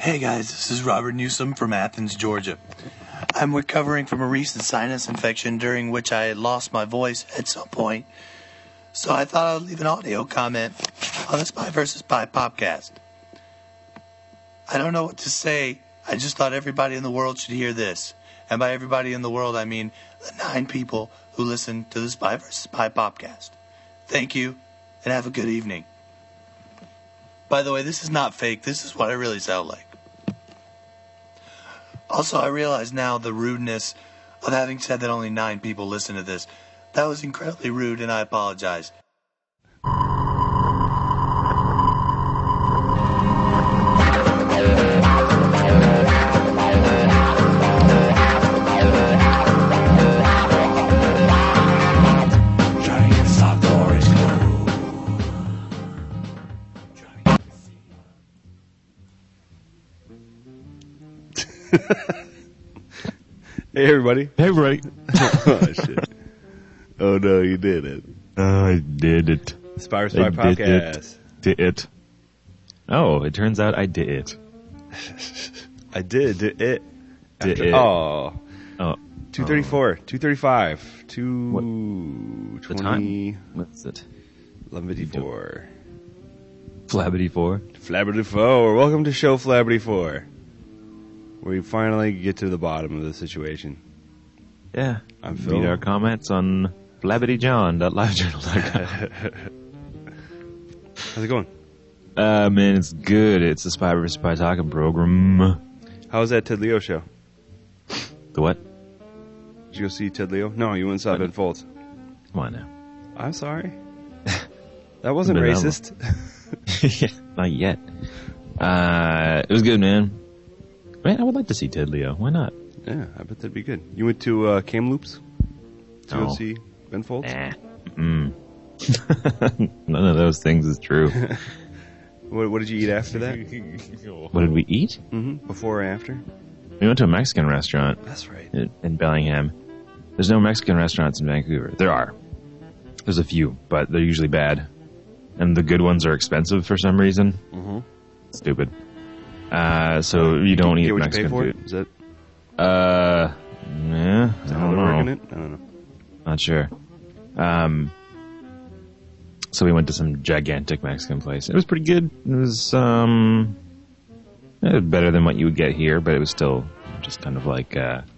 Hey guys, this is Robert Newsom from Athens, Georgia. I'm recovering from a recent sinus infection during which I had lost my voice at some point, so I thought I would leave an audio comment on the Spy vs. Spy podcast. I don't know what to say. I just thought everybody in the world should hear this. And by everybody in the world, I mean the 9 people who listen to the Spy vs. Spy podcast. Thank you, and have a good evening. By the way, this is not fake. This is what I really sound like. Also, I realize now the rudeness of having said that only 9 people listen to this. That was incredibly rude, and I apologize. Hey everybody. Hey everybody. Oh shit. Oh no, you did it. I did it. Spy vs. Spy podcast. Did it. Oh, it turns out I did it. I did it. Did it. Oh. Oh. 234, 235, 220. The time? What's it? 11:54. Flabbity 4. Flabbity 4. Welcome to show Flabbity 4. We finally get to the bottom of the situation. Yeah. I'm Phil. Read our comments on flabbityjohn.livejournal.com. How's it going? Man, it's good. It's the Spy vs. Spy talking program. How was that Ted Leo show? The what? Did you go see Ted Leo? No, you went and saw Ben Folds. Come on now. I'm sorry. That wasn't racist. Yeah, not yet. It was good, man. Man, I would like to see Ted Leo. Why not? Yeah, I bet that'd be good. You went to Kamloops to go Oh. see Ben Folds? Nah. None of those things is true. What did you eat after that? What did we eat? Mm-hmm. Before or after? We went to a Mexican restaurant That's right. in Bellingham. There's no Mexican restaurants in Vancouver. There are. There's a few, but they're usually bad. And the good ones are expensive for some reason. Mm-hmm. Stupid. So you don't eat Get what Mexican you pay for food. it? Is that Yeah, I how don't they're working know. it? I don't know. Not sure. So we went to some gigantic Mexican place. It was pretty good. It was better than what you would get here, but it was still just kind of like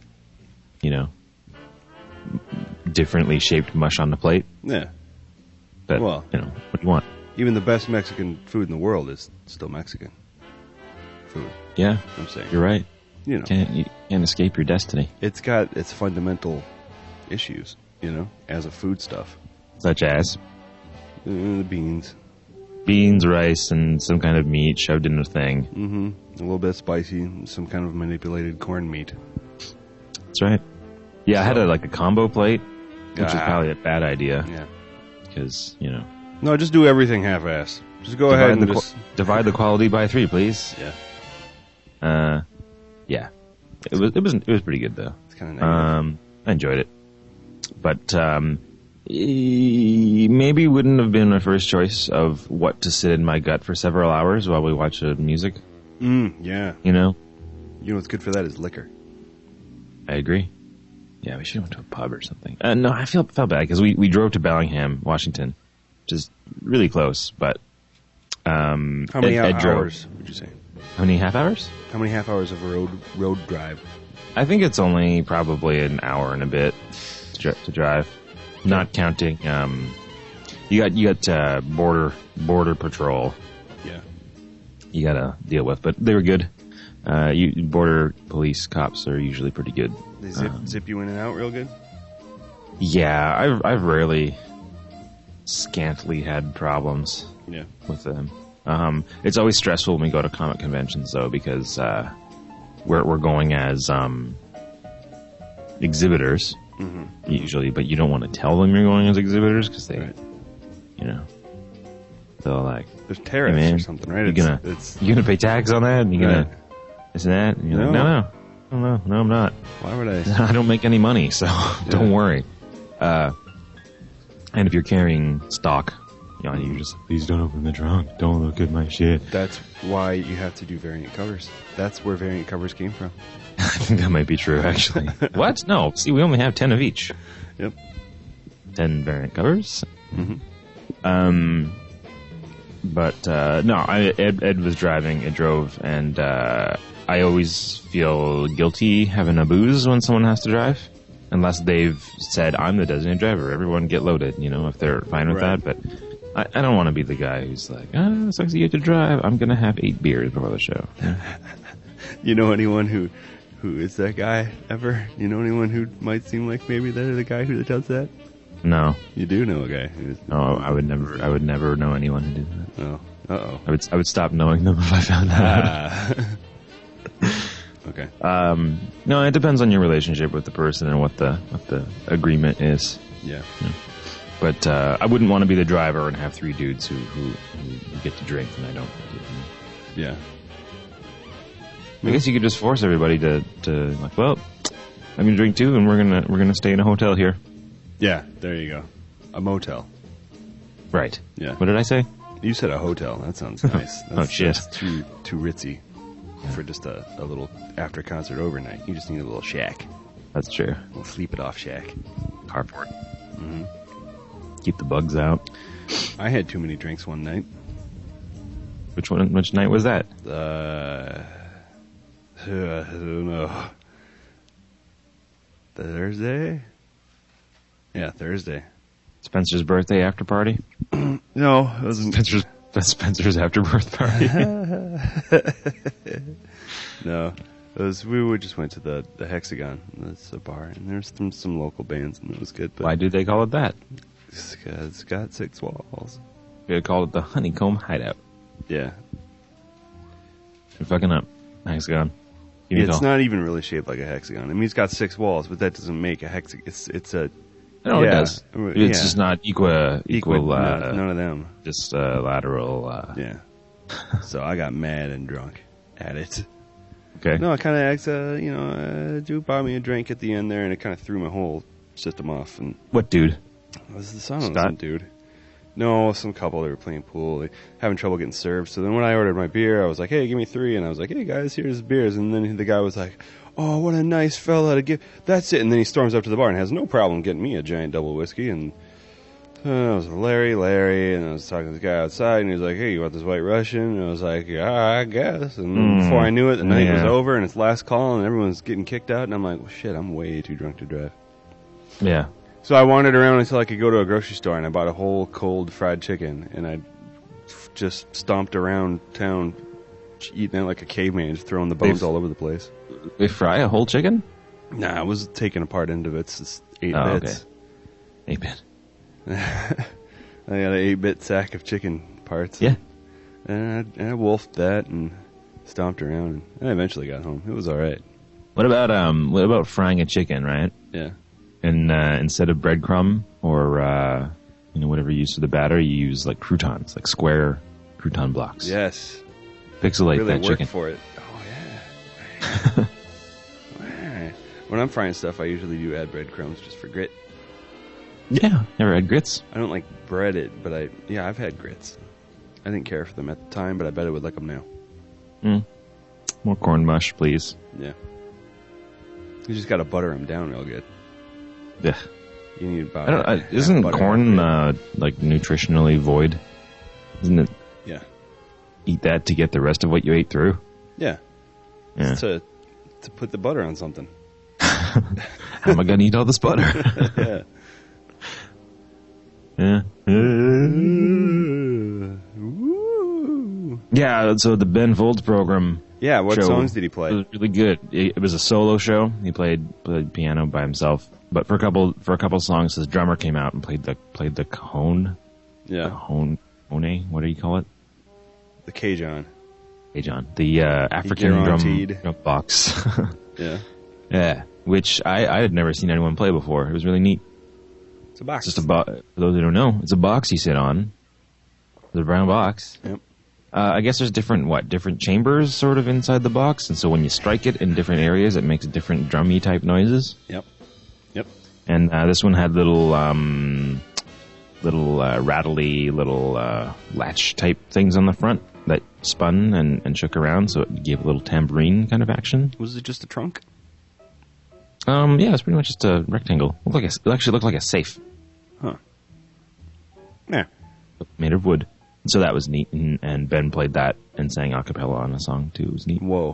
differently shaped mush on the plate. Yeah. But Well. what do you want? Even the best Mexican food in the world is still Mexican food. Yeah, I'm saying. you're right. You know, You can't escape your destiny. it's got its fundamental issues, as a food stuff. Such as The beans. beans, rice, and some kind of meat shoved in a thing. Mm-hmm. A little bit spicy. Some kind of manipulated corned meat. That's right. Yeah, I had a combo plate, which is Ah. probably a bad idea Yeah. because, No, just do everything half-ass. Just go ahead and just... divide the quality by 3, please. Yeah. Yeah. It was pretty good though. It's kind of negative. I enjoyed it, but maybe wouldn't have been my first choice of what to sit in my gut for several hours while we watch music. Yeah. You know, What's good for that is liquor. I agree. Yeah, we should have went to a pub or something. No, I felt bad because we drove to Bellingham, Washington, which is really close, but How many Ed drove. hours would you say? How many half hours? How many half hours of road drive? I think it's only probably an hour and a bit to drive, not counting. You got border patrol. Yeah. You got to deal with, but they were good. Border police cops are usually pretty good. They zip you in and out real good? Yeah, I've rarely scantily had problems Yeah. with them. It's always stressful when we go to comic conventions though, because we're going as exhibitors usually, but you don't want to tell them you're going as exhibitors because they, Right. they'll like, There's tariffs Hey, man, or something, right? you're gonna pay tax on that, and you're Right. gonna this and that, and you're like, No. no, I'm not. Why would I? I don't make any money, so don't worry. And if you're carrying stock, You're just like, please don't open the trunk. Don't look at my shit. That's why you have to do variant covers. That's where variant covers came from. I think that might be true, actually. What? No. See, we only have 10 of each. Yep. 10 variant covers. Mm-hmm. But no, Ed was driving. Ed drove, and I always feel guilty having a booze when someone has to drive. Unless they've said, I'm the designated driver. Everyone get loaded, if they're fine with Right. that. But I don't want to be the guy who's like, it sucks you have to drive. I'm going to have 8 beers before the show. You know anyone who is that guy ever? You know anyone who might seem like maybe they're the guy who does that? No. You do know a guy who's... No, I would never know anyone who did that. Oh. Uh-oh. I would stop knowing them if I found that out. Okay. No, it depends on your relationship with the person and what the agreement is. Yeah. But I wouldn't want to be the driver and have 3 dudes who get to drink and I don't. Yeah. I guess you could just force everybody to like, well, I'm gonna drink too, and we're gonna stay in a hotel here. Yeah. There you go. A motel. Right. Yeah. What did I say? You said a hotel. That sounds nice. Oh, shit. That's too ritzy for just a little after concert overnight. You just need a little shack. That's true. A little sleep it off shack. Carport. Mm-hmm. Keep the bugs out. I had too many drinks one night. Which night was that? I don't know. Thursday? Yeah, Thursday. Spencer's birthday after party? No, it wasn't. Spencer's after birth party. No, we just went to the Hexagon. That's a bar, and there's some local bands, and it was good. But Why do they call it that? it's got 6 walls. They call it the Honeycomb Hideout. Yeah, You're fucking up, Hexagon. it's not even really shaped like a hexagon. I mean, it's got 6 walls, but that doesn't make a hexagon. It's a No, yeah, it does. It's just not equal. none of them. Just lateral. Yeah. So I got mad and drunk at it. Okay. No, I kind of asked, dude bought me a drink at the end there, and it kind of threw my whole system off. And What dude? it was the son of Scott? some dude. No, some couple, they were playing pool. They having trouble getting served. So then when I ordered my beer, I was like, hey, give me 3. And I was like, hey, guys, here's beers. And then the guy was like, oh, what a nice fella to give. That's it. And then he storms up to the bar and has no problem getting me a giant double whiskey. And I was Larry. And I was talking to this guy outside. And he was like, hey, you want this White Russian? And I was like, yeah, I guess. And before I knew it, the night was over. And it's last call. And everyone's getting kicked out. And I'm like, well, shit, I'm way too drunk to drive. Yeah. So I wandered around until I could go to a grocery store, and I bought a whole cold fried chicken, and I just stomped around town eating it like a caveman, just throwing the bones all over the place. They fry a whole chicken? Nah, I was taking apart into bits, just 8 Oh, bits. Okay. 8-bit. I got an 8-bit sack of chicken parts. Yeah. And I wolfed that and stomped around, and I eventually got home. It was all right. What about frying a chicken, right? Yeah. And instead of breadcrumb or whatever you use for the batter, you use like croutons, like square crouton blocks. Yes. Pixelate Really that worked chicken. for it. Oh, yeah. Alright. When I'm frying stuff, I usually do add breadcrumbs just for grit. Yeah. Never had grits? I don't like bread it, but I've had grits. I didn't care for them at the time, but I bet I would like them now. More corn mush, please. Yeah. You just gotta butter them down real good. Yeah. You need about isn't butter corn and like nutritionally void? Isn't it? Yeah. Eat that to get the rest of what you ate through. Yeah. Yeah. To put the butter on something. How am I gonna eat all this butter? Yeah. Yeah. Woo. Yeah. So the Ben Folds program. Yeah, what show songs did he play? was really good. It was a solo show. He played piano by himself, but for a couple songs, his drummer came out and played the cajon. Yeah. Cajon. What do you call it? The Cajun. Cajon. The African guaranteed. drum box. Yeah. Yeah. Which I had never seen anyone play before. It was really neat. It's a box. It's just for those who don't know, it's a box you sit on. The brown box. Yep. I guess there's different chambers sort of inside the box, and so when you strike it in different areas, it makes different drummy type noises. Yep. Yep. And this one had little rattly little latch type things on the front that spun and shook around, so it gave a little tambourine kind of action. Was it just a trunk? Yeah, it's pretty much just a rectangle. It actually looked like a safe. Huh. Yeah. Made of wood. So that was neat, and Ben played that and sang a cappella on a song too. It was neat. Whoa.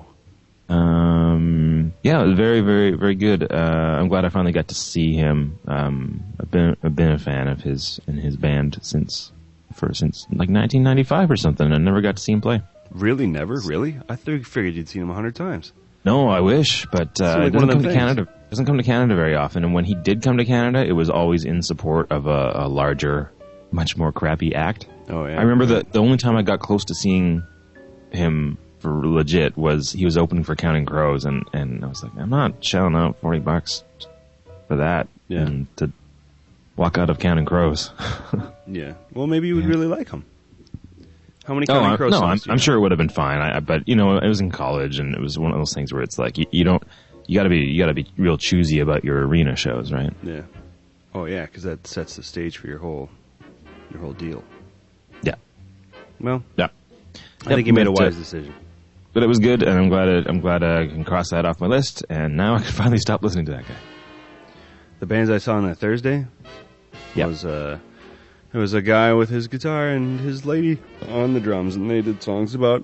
Yeah, it was very, very, very good. I'm glad I finally got to see him. I've been a fan of his and his band since like 1995 or something. I never got to see him play. Really? Never? Really? I figured you'd seen him 100 times. No, I wish, but like it doesn't come to Canada. Doesn't come to Canada very often, and when he did come to Canada, it was always in support of a larger, much more crappy act. Oh yeah. I remember the only time I got close to seeing him for legit was he was opening for Counting Crows, and I was like, I'm not shelling out $40 for that, Yeah. and to walk out of Counting Crows. Yeah. Well, maybe you would really like him. How many Counting Crows no, songs do you I'm know? sure it would have been fine. But it was in college, and it was one of those things where it's like you gotta be real choosy about your arena shows, right? Yeah. Oh yeah, because that sets the stage for your whole deal. Yeah. Well, Yeah. I think you made a wise decision. But it was good, and I'm glad I can cross that off my list, and now I can finally stop listening to that guy. The bands I saw on that Thursday was it was a guy with his guitar and his lady on the drums, and they did songs about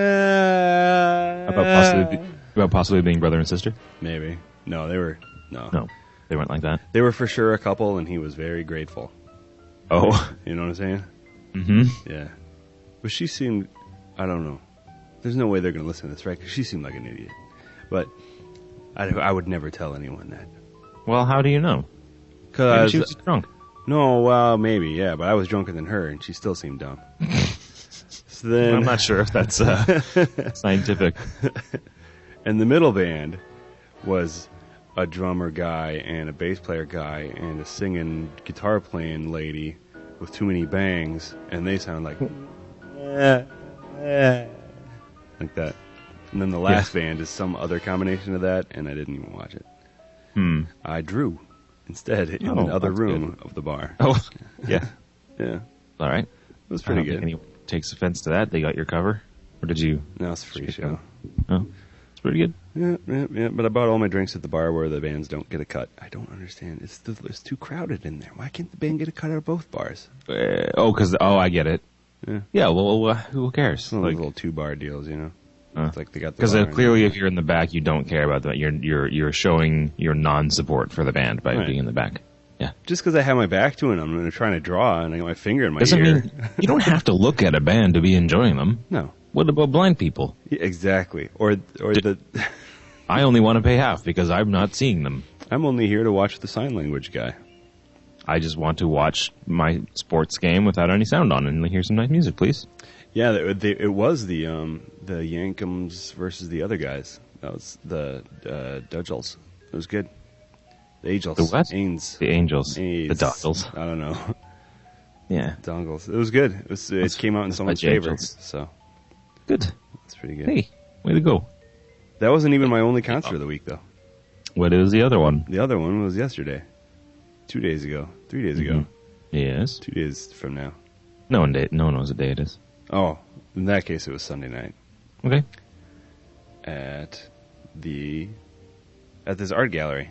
About possibly being brother and sister. maybe. No, they were No, they weren't like that. They were for sure a couple, and he was very grateful. Oh, You know what I'm saying? mm-hmm. Yeah. But she seemed, I don't know. There's no way they're going to listen to this, right? Because she seemed like an idiot. But I would never tell anyone that. Well, how do you know? Maybe Cause she was just drunk. no, well, maybe, yeah. But I was drunker than her, and she still seemed dumb. So then, I'm not sure if that's scientific. and the middle band was a drummer guy and a bass player guy and a singing guitar playing lady with too many bangs, and they sound like like that. And then the last band is some other combination of that, and I didn't even watch it. I drew instead in another that's room of the bar. Oh, yeah. Yeah, All right. it was pretty I don't good. think anyone takes offense to that. They got your cover, or did you? No, it's a free show. Oh, it's pretty good. Yeah. But I bought all my drinks at the bar where the bands don't get a cut. I don't understand. It's too crowded in there. Why can't the band get a cut out of both bars? I get it. Yeah. Yeah. Well, who cares? Some of those little 2-bar deals, you know. It's like they got the Because bar and- clearly, if you're in the back, you don't care about that. You're showing your non-support for the band by Right. being in the back. Yeah. just because I have my back to it, I'm trying to draw and I got my finger in my Doesn't ear. mean you don't have to look at a band to be enjoying them. No, What about blind people? yeah, exactly. Or the I only want to pay half because I'm not seeing them. I'm only here to watch the sign language guy. I just want to watch my sports game without any sound on and hear some nice music, please. Yeah, it was the Yankums versus the other guys. That was the Dudgels. It was good. The Angels. The what? Ains. The Angels. Ains. The Dongles. I don't know. Yeah. Dongles. It was good. It came out in someone's the favor. Angels. So Good. that's pretty good. Hey, way to go. That wasn't even my only concert of the week, though. What is the other one? The other one was yesterday. 2 days ago. 3 days ago. Yes. 2 days from now. No one knows what day it is. Oh, in that case, it was Sunday night Okay. at this art gallery,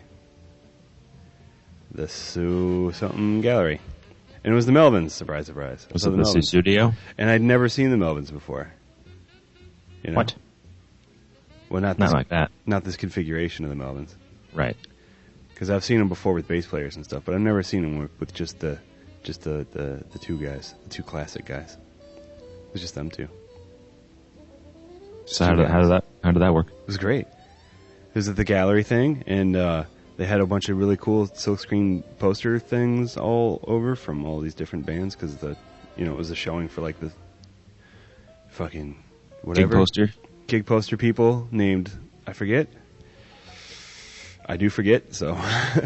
the Sue something gallery, and it was the Melvins. Surprise, surprise! Was So it the Melvins. studio? And I'd never seen the Melvins before. You know? What? Well, not Not this, like that. not this configuration of the Melvins, Right. because I've seen them before with bass players and stuff, but I've never seen them with just the two guys, the two classic guys. It was just them two. So how did that work? It was great. It was at the gallery thing, and they had a bunch of really cool silkscreen poster things all over from all these different bands because it was a showing for like the fucking whatever Big poster? gig poster people named I forget. I do forget, so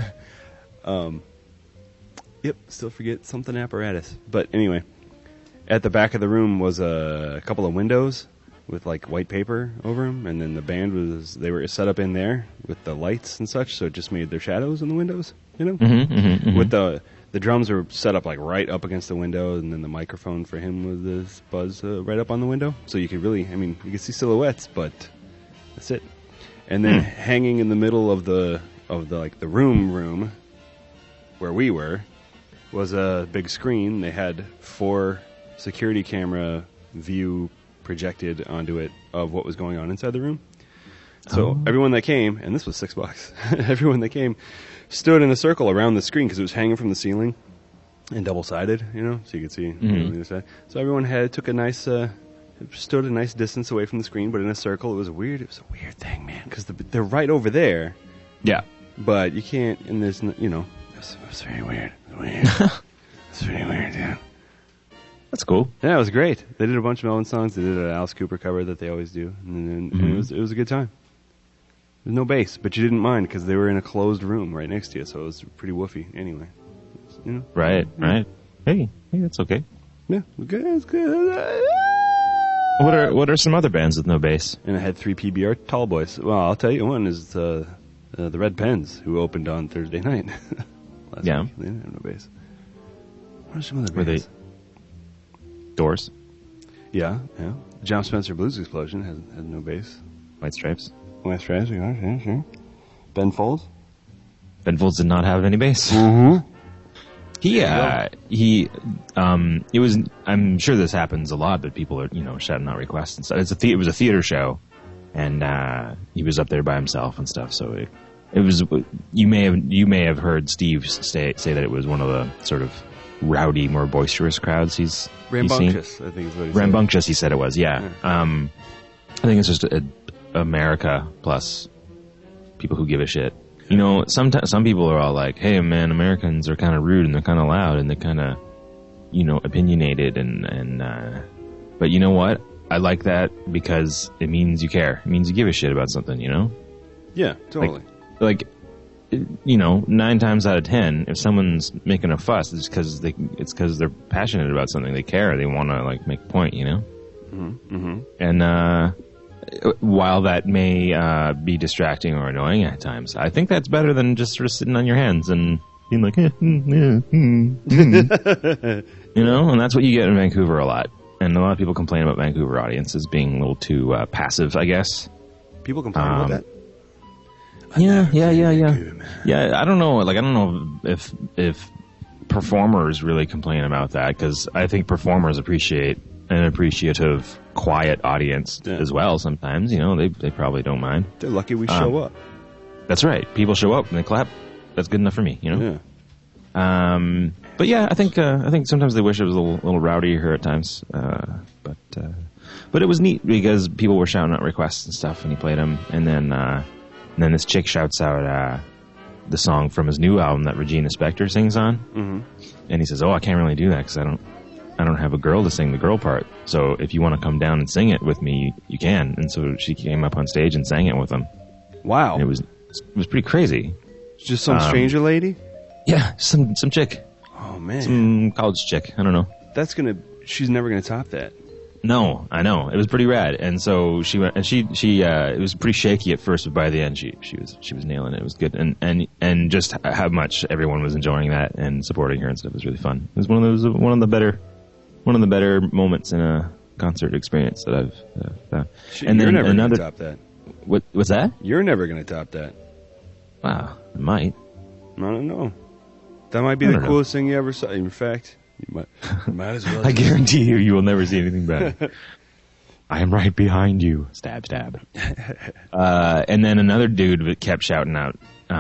yep, still forget something apparatus. But anyway, at the back of the room was a couple of windows with like white paper over them, and then the band they were set up in there with the lights and such, so it just made their shadows in the windows, you know. Mm-hmm. With the the drums were set up like right up against the window, and then the microphone for him was this buzz right up on the window, so you could really, I mean, you could see silhouettes, but that's it. And then hanging in the middle of the like the room where we were was a big screen. They had 4 security camera view projected onto it of what was going on inside the room. So everyone that came, and this was $6, everyone that came stood in a circle around the screen because it was hanging from the ceiling and double-sided, you know, so you could see on the other side. So everyone stood a nice distance away from the screen, but in a circle. It was a weird thing, man, because they're right over there. Yeah. But you can't, and there's, you know, it was very weird. It's pretty weird, yeah. That's cool. Yeah, it was great. They did a bunch of Melvin songs. They did an Alice Cooper cover that they always do, and it was a good time. There's no bass, but you didn't mind because they were in a closed room right next to you, so it was pretty woofy anyway. You know? Right. Hey, that's okay. Yeah, it's good. What are some other bands with no bass? And I had 3 PBR Tall Boys. Well, I'll tell you, one is the Red Pens, who opened on Thursday night. Last week. They didn't have no bass. What are some other bands? Were they Doors? Yeah. John Spencer Blues Explosion had no bass. White Stripes? White Stripes, yeah, sure. Ben Folds? Ben Folds did not have any bass. Mm-hmm. It was, I'm sure this happens a lot, but people are, you know, shouting out requests and stuff. It was a theater show, and he was up there by himself and stuff, so it was, you may have heard Steve say that it was one of the sort of rowdy, more boisterous crowds he's Rambunctious, seen. I think is what he Rambunctious, he said it was, yeah. I think it's just America plus people who give a shit. You know, sometimes some people are all like, "Hey, man, Americans are kind of rude and they're kind of loud and they're kind of, you know, opinionated and but you know what? I like that because it means you care. It means you give a shit about something. You know? Yeah, totally. Like you know, 9 times out of 10, if someone's making a fuss, it's because they're passionate about something. They care. They want to like make a point. You know? Mm-hmm. And while that may be distracting or annoying at times, I think that's better than just sort of sitting on your hands and being like, you know, and that's what you get in Vancouver a lot. And a lot of people complain about Vancouver audiences being a little too passive, I guess. People complain about that? Yeah. Yeah, I don't know. Like, I don't know if performers really complain about that, because I think performers appreciate an appreciative, quiet audience as well sometimes. You know, they probably don't mind. They're lucky we show up. That's right. People show up and they clap. That's good enough for me, you know? Yeah. But yeah, I think sometimes they wish it was a little rowdier here at times. But it was neat because people were shouting out requests and stuff, and he played them. And then this chick shouts out the song from his new album that Regina Spektor sings on. Mm-hmm. And he says, "Oh, I can't really do that because I don't have a girl to sing the girl part. So if you want to come down and sing it with me, you can." And so she came up on stage and sang it with him. Wow. And it was pretty crazy. Just some stranger lady? Yeah, some chick. Oh, man. Some college chick. I don't know. She's never going to top that. No, I know. It was pretty rad. And so she went, and she it was pretty shaky at first, but by the end she was nailing it. It was good. And just how much everyone was enjoying that and supporting her and stuff was really fun. It was one of the better moments in a concert experience that I've found. You're never going to top that. What's that? You're never going to top that. Wow, I might. I don't know. That might be the coolest thing you ever saw. In fact, you might as well. I guarantee you will never see anything better. I am right behind you. Stab, stab. And then another dude kept shouting out,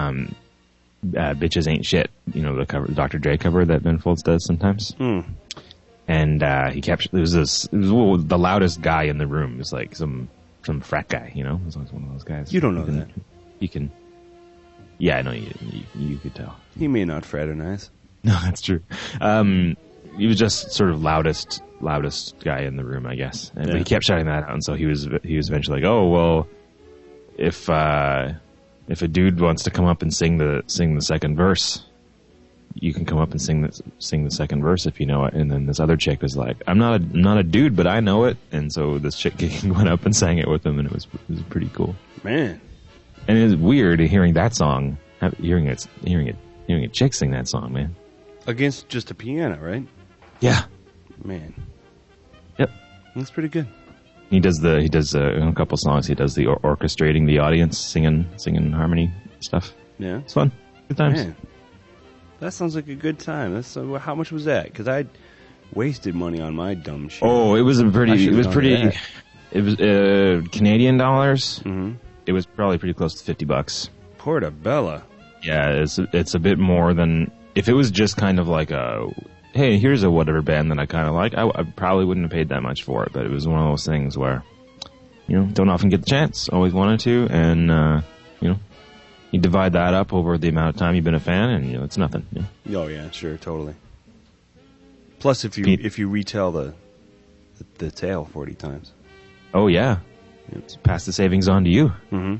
"Bitches ain't shit." You know, the Dr. Dre cover that Ben Folds does sometimes. And he kept. It was the loudest guy in the room. It was like some frat guy. You know, it was like one of those guys. You don't know that. You can. Yeah, I know you could tell. He may not fraternize. No, that's true. He was just sort of loudest guy in the room, I guess. But he kept shouting that out, and so he was eventually like, "Oh, well, if a dude wants to come up and sing the second verse, you can come up and sing the second verse if you know it." And then this other chick was like, "I'm not a dude, but I know it." And so this chick went up and sang it with him, and it was pretty cool. Man. And it's weird hearing that song, hearing a chick sing that song, man. Against just a piano, right? Yeah. Man, Yep. that's pretty good. He does a couple songs. He does the orchestrating the audience, singing harmony stuff. Yeah. It's fun. Good times. Man, that sounds like a good time. That's how much was that? Because I wasted money on my dumb shit. Oh, it was I should've gone to that. It was Canadian dollars. Mm-hmm. It was probably pretty close to $50. Portobello. Yeah, it's a bit more than if it was just kind of like hey, here's a whatever band that I kind of like. I probably wouldn't have paid that much for it, but it was one of those things where, don't often get the chance. Always wanted to, and you divide that up over the amount of time you've been a fan, and it's nothing. Oh yeah, sure, totally. Plus, if you retell the tale 40 times. Oh yeah, pass the savings on to you. Mm-hmm.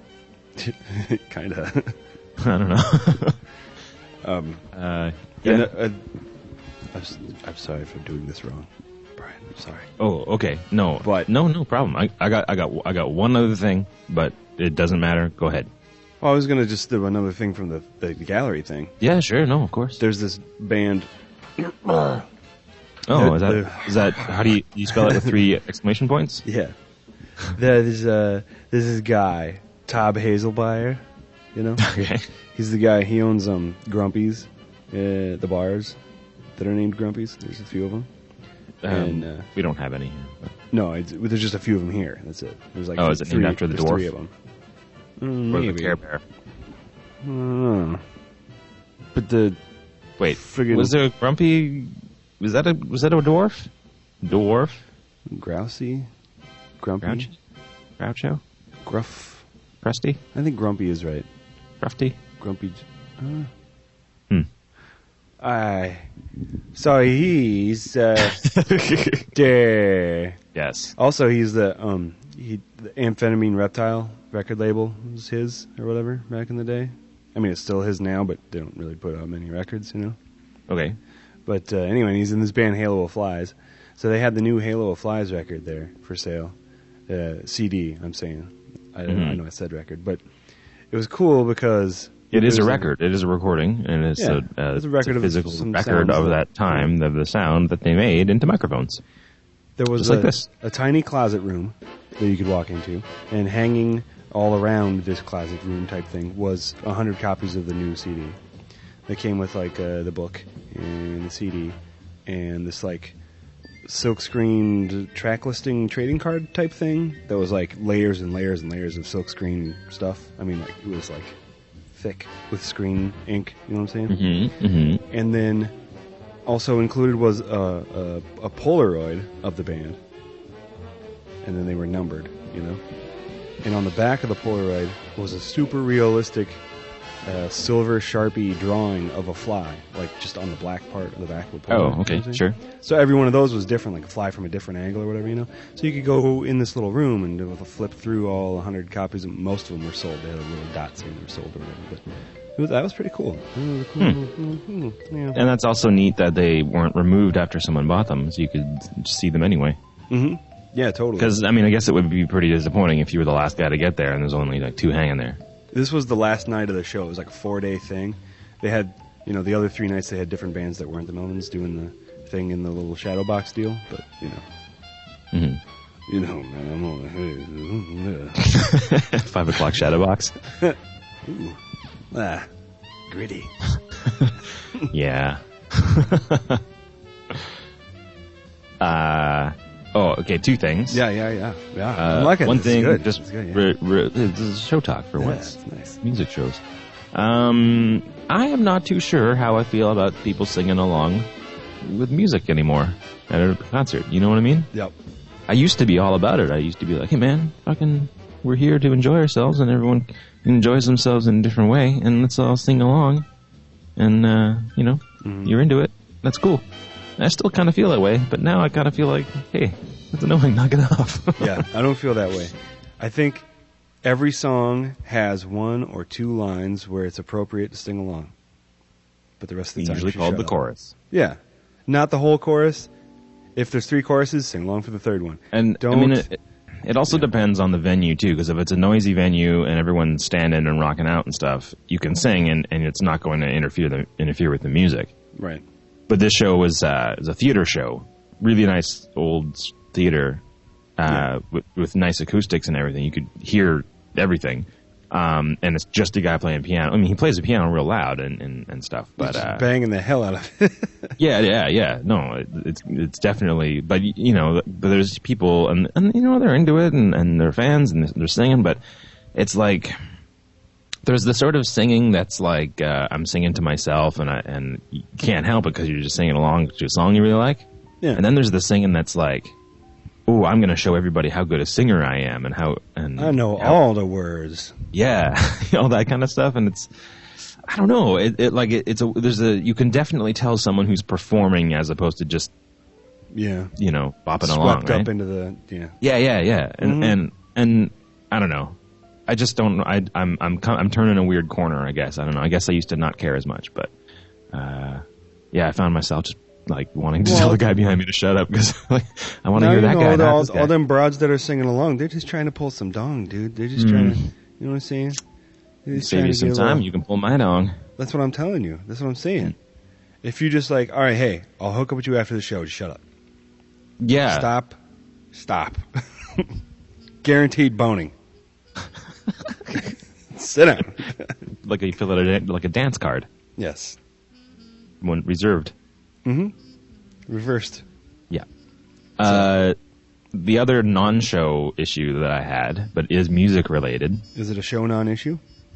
Kinda. I don't know. Yeah. I'm sorry for doing this wrong, Brian. I'm sorry. Oh, okay. No, But- no problem. I got one other thing, but it doesn't matter. Go ahead. Well, I was gonna just do another thing from the gallery thing. Yeah, sure. No, of course. There's this band. Oh, the- is that how do you spell it with 3 exclamation points? Yeah. There's this guy, Tob Hazelmeyer. Okay. He's the guy. He owns Grumpy's, the bars that are named Grumpy's. There's a few of them. And We don't have any here. But. no, there's just a few of them here. That's it. There's like Oh, is it named after the there's dwarf? 3 of them. Or Maybe. the Care Bear. I don't know. But the Wait, friggin' was there a Grumpy? Was that a dwarf? Dwarf? Grousey, Grumpy, Groucho? Gruff. Krusty? I think Grumpy is right. Crufty? Grumpy. Hmm. So he's there. Yes. Also, he's the Amphetamine Reptile record label was his or whatever back in the day. I mean, it's still his now, but they don't really put out many records, Okay. But anyway, he's in this band Halo of Flies. So they had the new Halo of Flies record there for sale. CD, I'm saying. I know I said record, but it was cool because It is a there's record. It is a recording, and it's Yeah, it's a record of physical some record sounds of that- that time, of the sound that they made into microphones. There was Just like this. a tiny closet room that you could walk into, and hanging all around this closet room type thing was 100 copies of the new CD. They came with like the book and the CD and this like silkscreened track listing trading card type thing that was like layers and layers and layers of silkscreen stuff. I mean, like it was like thick with screen ink. You know what I'm saying? Mm-hmm. Mm-hmm. And then also included was a Polaroid of the band. And then they were numbered, And on the back of the Polaroid was a super realistic silver Sharpie drawing of a fly, like just on the black part of the back of the Polaroid. Oh, You know okay, what I'm saying? sure. So every one of those was different, like a fly from a different angle or whatever, So you could go in this little room and with a flip through all 100 copies, and most of them were sold. They had a little dot saying they were sold or whatever. But that was pretty cool. It was a cool yeah. And that's also neat that they weren't removed after someone bought them, so you could see them anyway. Mm-hmm. Yeah, totally. Because, I mean, I guess it would be pretty disappointing if you were the last guy to get there and there's only like 2 hanging there. This was the last night of the show. It was like a 4-day thing. They had, the other 3 nights they had different bands that weren't the Melvins doing the thing in the little shadow box deal. But, Mm-hmm. Man, I'm all, 5 o'clock shadow box. ooh, gritty. Yeah. Okay, 2 things. Yeah. I'm liking one this. thing, It's good. just It's good, yeah. this is show talk for once. It's nice. Music shows. I am not too sure how I feel about people singing along with music anymore at a concert. You know what I mean? Yep. I used to be all about it. I used to be like, hey man, we're here to enjoy ourselves, and everyone enjoys themselves in a different way, and let's all sing along. And, you're into it. That's cool. And I still kind of feel that way, but now I kind of feel like, hey, that's annoying, knock it off. Yeah, I don't feel that way. I think every song has 1 or 2 lines where it's appropriate to sing along. But the rest of the time, Usually you should called shut the up. chorus. Yeah. Not the whole chorus. If there's 3 choruses, sing along for the 3rd one. And Don't, I mean, it also depends on the venue too, because if it's a noisy venue and everyone's standing and rocking out and stuff, you can sing and it's not going to interfere with the music. Right. But this show was a theater show, really nice old theater with nice acoustics and everything. You could hear everything, and it's just a guy playing piano. I mean, he plays the piano real loud and stuff, but just banging the hell out of it. yeah. No, it's definitely. But but there's people and they're into it and they're fans and they're singing, but it's like. There's the sort of singing that's like I'm singing to myself, and you can't help it because you're just singing along to a song you really like. Yeah. And then there's the singing that's like, "Oh, I'm going to show everybody how good a singer I am," and I know all the words. Yeah, all that kind of stuff. And it's, I don't know, you can definitely tell someone who's performing as opposed to just bopping Swept along, up right? into the Yeah. And I don't know. I just don't. I'm turning a weird corner. I guess I don't know. I guess I used to not care as much, but I found myself just like wanting to tell the guy behind me to shut up because like, I want to hear that guy. Not this guy. All them broads that are singing along, they're just trying to pull some dong, dude. They're just trying to, you know what I'm saying? Save you some time. You can pull my dong. That's what I'm telling you. That's what I'm saying. If you just like, all right, hey, I'll hook up with you after the show. Just shut up. Yeah. Stop. Guaranteed boning. Sit down. Like you fill out like a dance card. Yes. One reserved. Mm-hmm. Reversed. Yeah. The other non-show issue that I had, but is music related. Is it a show non-issue?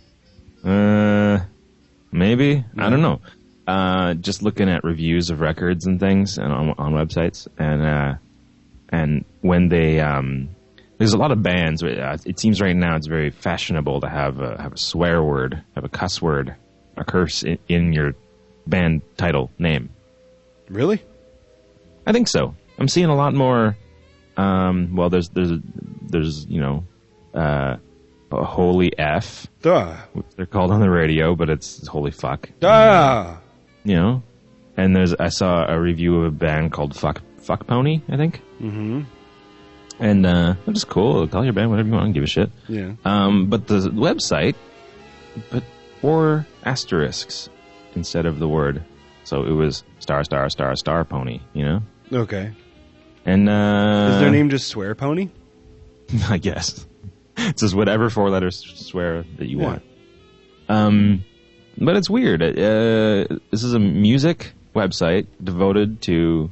Maybe. I don't know. Just looking at reviews of records and things and on websites, and when they there's a lot of bands. It seems right now it's very fashionable to have a swear word, have a cuss word, a curse in your band title name. Really? I think so. I'm seeing a lot more. There's a holy F. Duh. They're called on the radio, but it's holy fuck. Duh. And I saw a review of a band called Fuck Pony, I think. Mm-hmm. And which is cool. Call your band whatever you want. I don't give a shit. Yeah. But the website put 4 asterisks instead of the word, so it was star pony. Okay. And is their name just Swear Pony? I guess it says whatever 4 letters swear that you want. But it's weird. This is a music website devoted to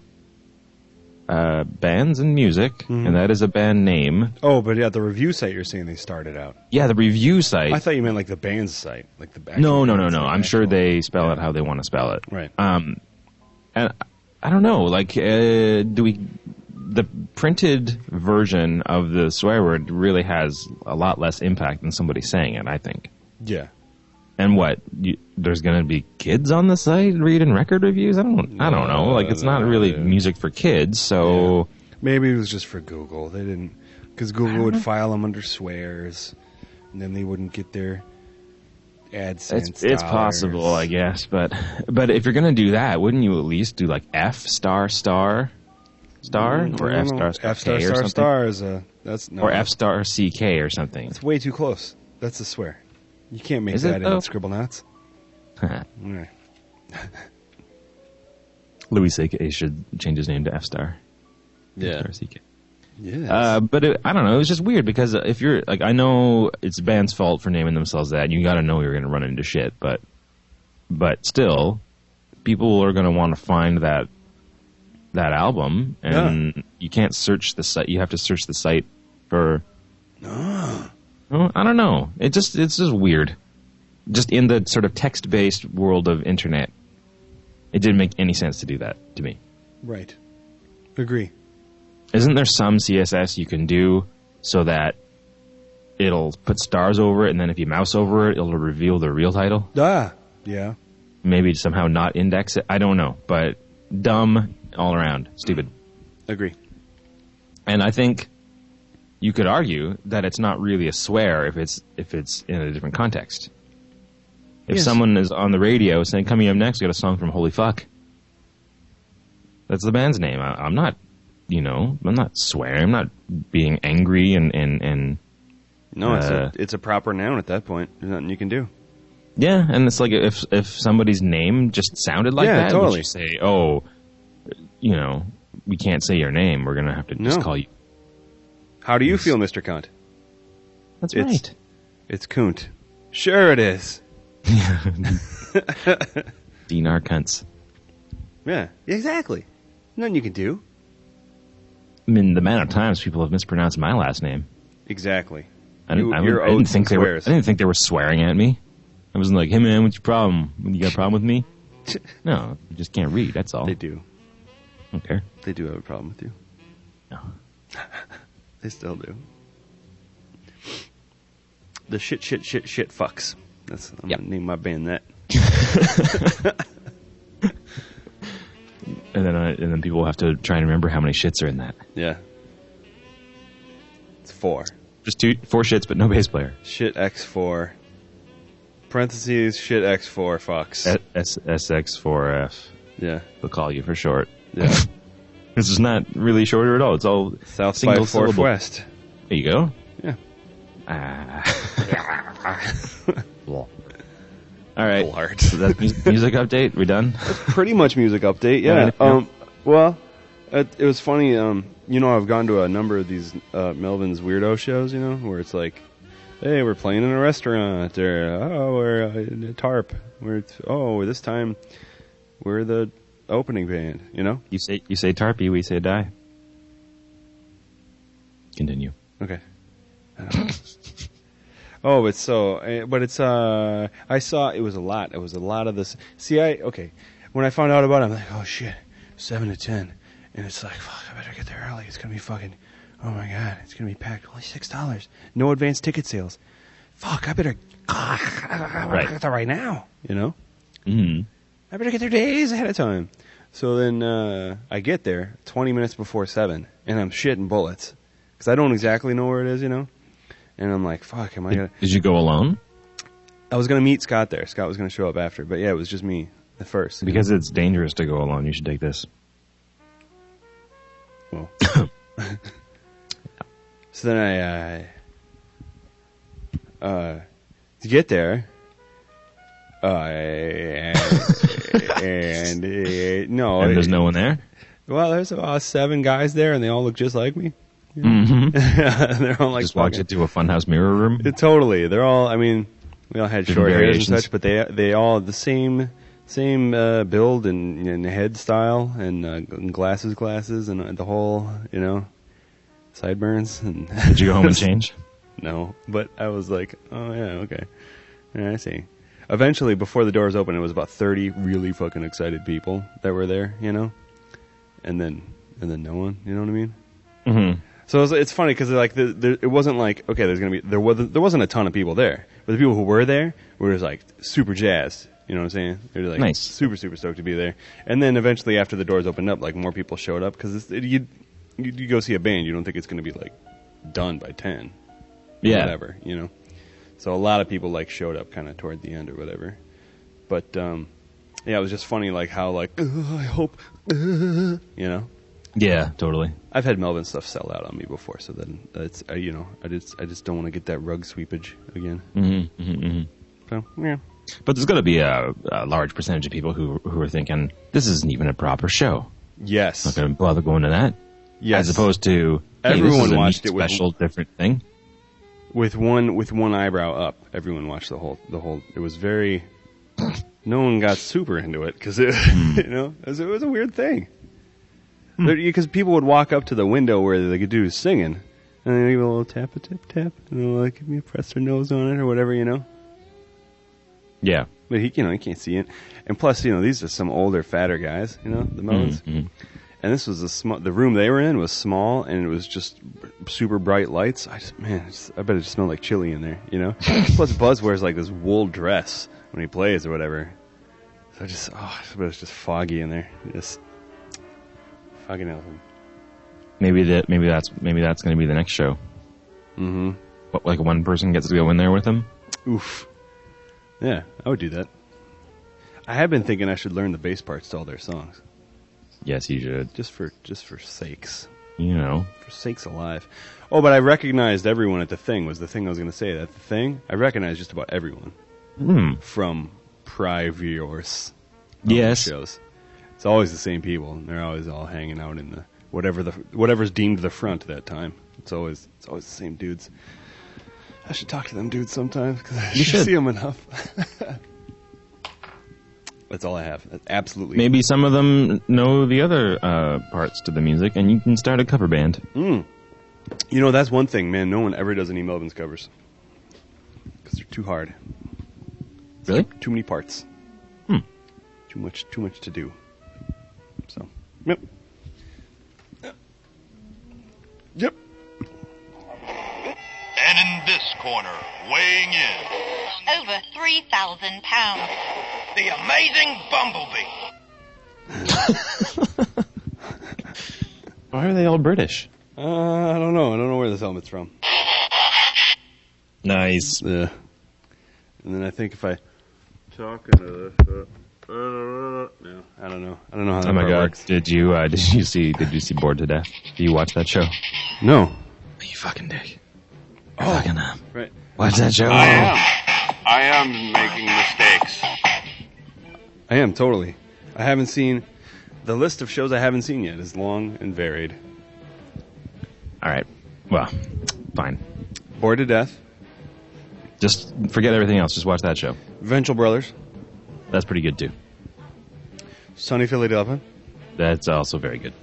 bands and music, and that is a band name. Oh, but the review site you're saying they started out. Yeah, the review site. I thought you meant like the band's site, like the No. I'm sure they spell it how they want to spell it. Right. And I don't know. Like, the printed version of the swear word really has a lot less impact than somebody saying it, I think. Yeah. And there's going to be kids on the site reading record reviews? I don't know. Like, it's not really music for kids, so... Yeah. Maybe it was just for Google. They didn't... Because Google would file them under swears, and then they wouldn't get their AdSense It's possible, I guess, but if you're going to do that, wouldn't you at least do, like, F star star? Or F star star F star K or star something? star is a... Or F star CK or something. It's way too close. That's a swear. You can't make Is that it, in though? Scribblenauts. Right. Louis C.K. should change his name to F star. Yeah. F star CK. Yes. But I don't know. It was just weird because if you're like, I know it's a band's fault for naming themselves that. You got to know you're going to run into shit. But still, people are going to want to find that album, and you can't search the site. You have to search the site for. Well, I don't know. It's just weird. Just in the sort of text-based world of internet, it didn't make any sense to do that to me. Right. Agree. Isn't there some CSS you can do so that it'll put stars over it, and then if you mouse over it, it'll reveal the real title? Yeah. Maybe somehow not index it. I don't know, but dumb all around, stupid. Agree. And I think you could argue that it's not really a swear if it's in a different context. If someone is on the radio saying, "Coming up next, we got a song from Holy Fuck," that's the band's name. I'm not, I'm not swearing. I'm not being angry and No, it's a proper noun at that point. There's nothing you can do. Yeah, and it's like if somebody's name just sounded like Yeah, that, totally. would you say, "Oh, you know, we can't say your name. We're gonna have to just No. call you." How do you feel, Mr. Cunt? That's It's- right. It's Kunt. Sure it is. Dinar cunts. Yeah, exactly. Nothing you can do. I mean, the amount of times people have mispronounced my last name. Exactly. I didn't, I Your didn't oaths think and they were. swears. I didn't think they were swearing at me. I wasn't like, "Hey man, what's your problem? You got a problem with me?" No, you just can't read. That's all. They do. I don't care. They do have a problem with you. No. They still do. The shit fucks. I'm Yep. gonna name my band that. And then people will have to try and remember how many shits are in that. Yeah. It's 4. Just 4 shits, but no bass player. Shit X4. Parentheses, shit X4 fucks. SX4F. Yeah. They'll call you for short. Yeah. This is not really shorter at all. It's all South single by 4th syllable. West. There you go. Yeah. All right. Full heart. So that's music update. We done? Pretty much music update, yeah. Yeah. Well, it was funny, I've gone to a number of these Melvin's Weirdo shows, where it's like, hey, we're playing in a restaurant, or, oh, we're in a tarp, this time we're the opening band, You say tarpy, we say die. Continue. Okay. Oh, I saw, it was a lot. It was a lot of this. See, when I found out about it, I'm like, oh shit, 7 to 10. And it's like, fuck, I better get there early. It's going to be fucking, oh my God, it's going to be packed. Only $6. No advance ticket sales. Fuck, I better get there right now, Mm-hmm. I better get there days ahead of time. So then I get there 20 minutes before 7, and I'm shitting bullets. Because I don't exactly know where it is, And I'm like, fuck, am I going to... Did you go alone? I was going to meet Scott there. Scott was going to show up after. But yeah, it was just me at first. Because it's dangerous to go alone. You should take this. Well. So then to get there, and no. And there's no one there? Well, there's about 7 guys there, and they all look just like me. Mm-hmm. They're all like Just walked into a funhouse mirror room? Totally. They're all, we all had Different short hairs and variations. such, but they all have the same build and head style and glasses and the whole, sideburns. And Did you go home and change? No, but I was like, oh yeah, okay. Yeah, I see. Eventually, before the doors opened, it was about 30 really fucking excited people that were there, and then no one, you know what I mean? Mm-hmm. So it's funny because it wasn't like, okay, there wasn't a ton of people there, but the people who were there were just like super jazzed. You know what I'm saying? They're like Nice. super super stoked to be there. And then eventually, after the doors opened up, like more people showed up because you go see a band, you don't think it's going to be like done by 10, Yeah. whatever, So a lot of people like showed up kind of toward the end or whatever. But yeah, it was just funny like how like I hope Yeah, totally. I've had Melvin stuff sell out on me before, so then it's I just don't want to get that rug sweepage again. Mm-hmm, mm-hmm, mm-hmm. So yeah, But there's got to be a large percentage of people who are thinking, this isn't even a proper show. yes, Not going to bother going to that. yes. As opposed to, hey, Everyone this is a watched neat, it with- special, different thing. with one eyebrow up, everyone watched the whole. It was very. No one got super into it because it, it was a weird thing. Because people would walk up to the window where they could do singing, and they give a little tap, and they'll like give me a press their nose on it or whatever, Yeah. But he can't see it. And plus, these are some older, fatter guys, the Melons. Mm-hmm. And this was the room they were in was small, and it was just super bright lights. I bet it just smelled like chili in there, Plus, Buzz wears like this wool dress when he plays or whatever. So but it's just foggy in there. Just fucking nothing. Maybe that's going to be the next show. Mm-hmm. What, like one person gets to go in there with them? Oof. Yeah, I would do that. I have been thinking I should learn the bass parts to all their songs. Yes, you should. Just for sakes. For sakes alive. Oh, but I recognized everyone at the thing was the thing I was going to say. At the thing, I recognized just about everyone. from previous Yes. shows. It's always the same people, and they're always all hanging out in the whatever's deemed the front at that time. It's always the same dudes. I should talk to them dudes sometimes because I should see them enough. That's all I have. That's absolutely. Maybe some of them know the other parts to the music, and you can start a cover band. You know, that's one thing, man. No one ever does any Melvins covers because they're too hard. Really? Too many parts. Too much to do. So, yep. And in this corner, weighing in, Over 3,000 pounds. the amazing Bumblebee. Why are they all British? I don't know. I don't know where this helmet's from. Nice. And then I think if I talk into this, no, I don't know. I don't know how that Oh my part god! works. Did you see Bored to Death? Did you watch that show? No. You fucking dick. Fucking Right. watch that show. I am making mistakes. I am, totally. I haven't seen... The list of shows I haven't seen yet is long and varied. All right. Well, fine. Bored to Death. Just forget everything else. Just watch that show. Venture Brothers. That's pretty good too. Sunny Philadelphia. That's also very good.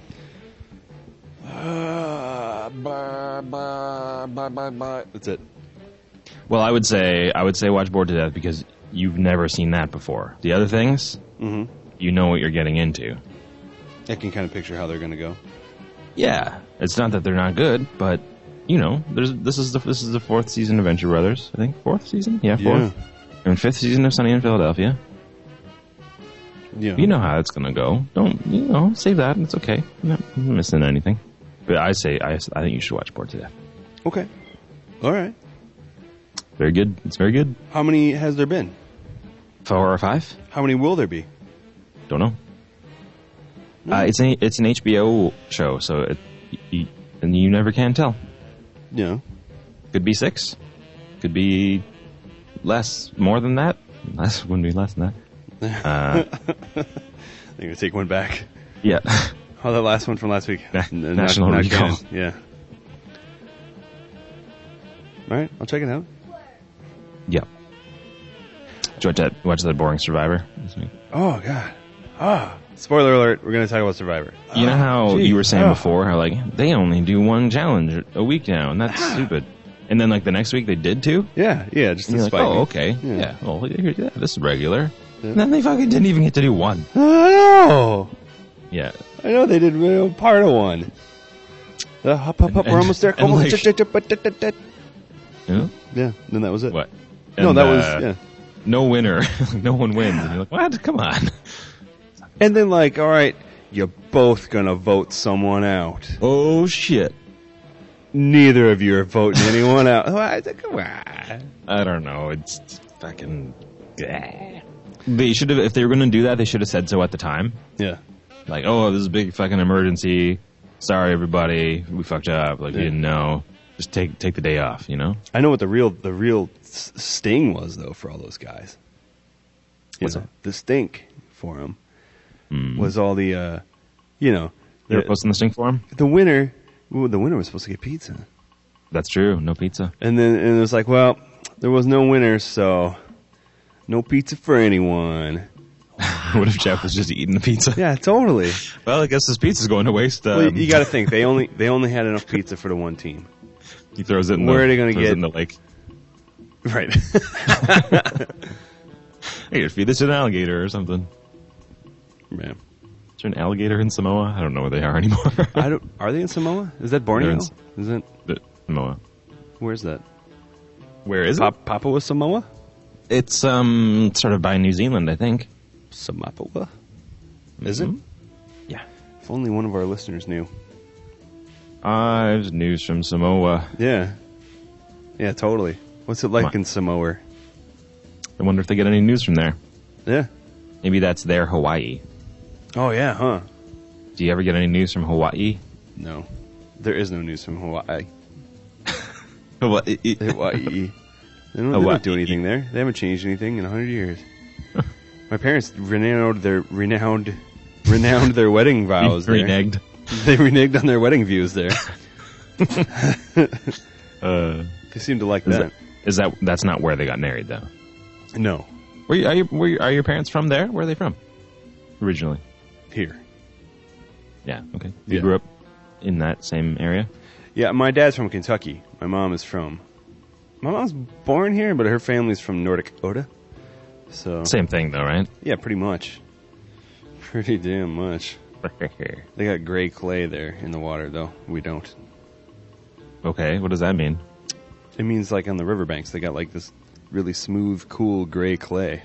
That's it. Well, I would say watch Bored to Death because you've never seen that before. The other things, you know what you're getting into. I can kind of picture how they're going to go. Yeah, it's not that they're not good, but you know, this is the fourth season of Venture Brothers. I think fourth season. Yeah, fourth. And fifth season of Sunny in Philadelphia. Yeah. You know how it's gonna go. Don't save that. It's okay. You're not missing anything. But I think you should watch Bored to Death. Okay. All right. Very good. It's very good. How many has there been? 4 or 5? How many will there be? Don't know. It's an HBO show, so and you never can tell. Yeah. Could be 6. Could be less. More than that. Less wouldn't be less than that. I'm going to take one back. Yeah. Oh, that last one from last week. National Recall. canon. Yeah. All right. I'll check it out. Yeah. Did you watch that boring Survivor this week? Oh, God. Spoiler alert. We're going to talk about Survivor. You know how you were saying before, how like they only do one challenge a week now, and that's stupid. And then like the next week they did 2. Yeah. Just And to you're like, spite oh, me. okay, yeah. Well, this is regular. And then they fucking didn't even get to do 1. I know. Yeah. I know they did part of one. Hop, we're almost there. and like- Yeah. Then that was it. What? No, And, that was no winner. No one wins. And you're like, what? Come on. And then all right, you're both gonna vote someone out. Oh shit. Neither of you are voting anyone out. Come on. I don't know. It's fucking. They should have. If they were going to do that, they should have said so at the time. Yeah. Like, oh, this is a big fucking emergency. Sorry, everybody. We fucked up. Like, we didn't know. Just take the day off, you know? I know what the real sting was though for all those guys. What's that? that? The stink for them was all the, you know, They were posting the stink for him? the winner. Well, the winner was supposed to get pizza, That's true. No pizza. and it was like, well, there was no winner, so no pizza for anyone. What if Jeff was just eating the pizza? Yeah, totally. Well, I guess this pizza's going to waste. Well, you got to think they only had enough pizza for the one team. He throws it in Where are they gonna throws get- it in the lake. Right. Hey, feed this to an alligator or something. Man. Is there an alligator in Samoa? I don't know where they are anymore. Are they in Samoa? Is that Borneo? They're in- Is it? Samoa. Where's that? Where is it? Papua Samoa? It's sort of by New Zealand, I think. Samapua? Is it? Yeah. If only one of our listeners knew. There's news from Samoa. Yeah. Yeah, totally. What's it like in Samoa? I wonder if they get any news from there. Yeah. Maybe that's their Hawaii. Oh, yeah, huh? Do you ever get any news from Hawaii? No. There is no news from Hawaii. Hawaii. Hawaii. They don't do anything there. They haven't changed anything in 100 years. My parents renowned their wedding vows there. Reneged. They reneged on their wedding views there. They seem to like that. That's not where they got married, though? No. Are your parents from there? Where are they from? Originally? Here. Yeah, okay. You grew up in that same area? Yeah, my dad's from Kentucky. My mom's born here, but her family's from North Dakota. So Same thing, though, right? yeah, pretty much. Pretty damn much. They got gray clay there in the water, though. We don't. Okay, what does that mean? It means like on the riverbanks, they got like this really smooth, cool gray clay.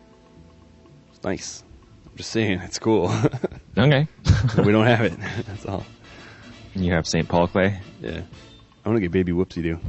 It's nice. I'm just saying, it's cool. Okay. We don't have it. That's all. You have St. Paul clay? Yeah. I want to get Baby Whoopsie Doo.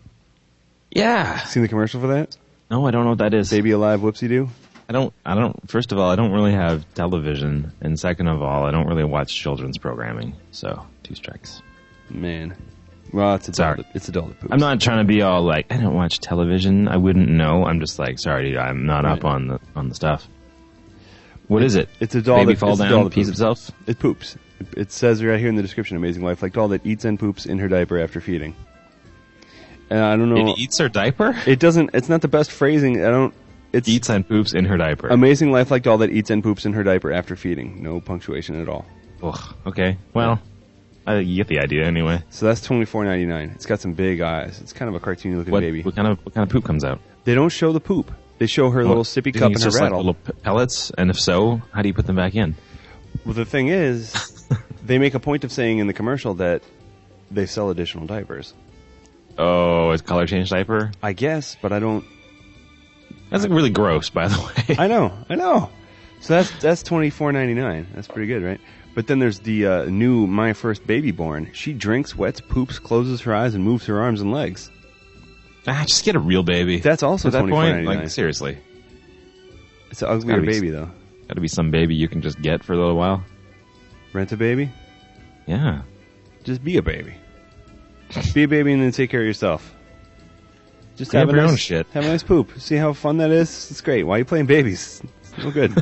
Yeah. Seen the commercial for that? No, I don't know what that is. Baby Alive Whoopsie Doo? I don't, first of all, I don't really have television, and second of all, I don't really watch children's programming, so 2 strikes. Man. Well, it's adult. It's adult poops. I'm not trying to be all like, I don't watch television, I wouldn't know. I'm just like, sorry, dude, I'm not up on the stuff. What is it? It's a doll Baby that fall it's a down, doll that pees poops. itself? It poops. It says right here in the description, Amazing Life, like doll that eats and poops in her diaper after feeding. And I don't know. It eats her diaper? It doesn't. It's not the best phrasing. It's Eats and poops in her diaper. Amazing Life like doll that eats and poops in her diaper after feeding. No punctuation at all. Ugh, okay. Well, you get the idea anyway. So that's $24.99. It's got some big eyes. It's kind of a cartoony looking baby. What kind of poop comes out? They don't show the poop. They show her little sippy cup and her just rattle. like little pellets, and if so, how do you put them back in? Well, the thing is, they make a point of saying in the commercial that they sell additional diapers. Oh, it's color change diaper? I guess, but I don't. That's like really gross, by the way. I know. So that's $24.99. That's pretty good, right? But then there's the new My First Baby Born. She drinks, wets, poops, closes her eyes, and moves her arms and legs. Just get a real baby. That's also At that point, $24.99. like seriously, It's an uglier baby, though. got to be some baby you can just get for a little while. Rent a baby? Yeah. Just be a baby. Be a baby and then take care of yourself. Just Have have your a own nice, shit. Have a nice poop. See how fun that is? It's great. Why are you playing babies? It's no good.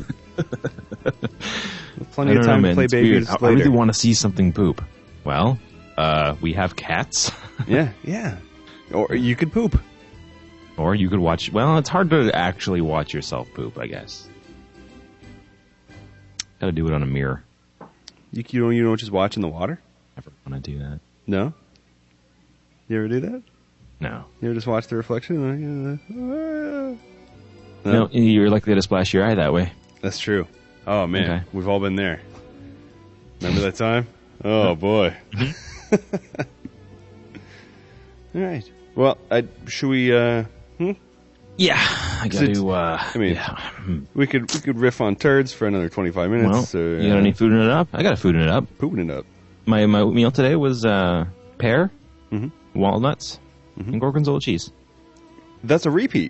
Plenty of time to play babies I later. really want to see something poop. Well, we have cats. Yeah. Or you could poop. Or you could watch. Well, it's hard to actually watch yourself poop, I guess. Got to do it on a mirror. You don't just watch in the water? Never want to do that. No? You ever do that? No. You ever just watch the reflection? No, you're likely to splash your eye that way. That's true. Oh, man. Okay. We've all been there. Remember that time? Oh, boy. All right. Well, should we, Yeah, I got to. Yeah. we could riff on turds for another 25 minutes. Well, you got any fooding it up? I got a fooding it up. Pooping it up. My meal today was pear, Mhm. walnuts, and gorgonzola cheese. That's a repeat.